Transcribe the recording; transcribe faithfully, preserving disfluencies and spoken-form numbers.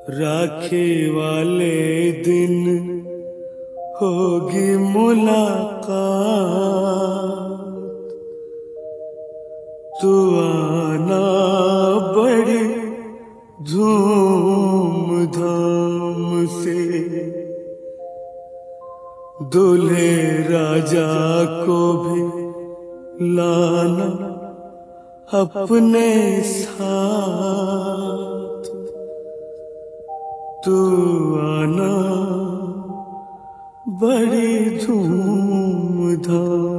राखी वाले दिन होगी मुलाकात, तू आना बड़ी धूमधाम से, दूल्हे राजा को भी लाना अपने साथ, तू आना बड़ी धूमधाम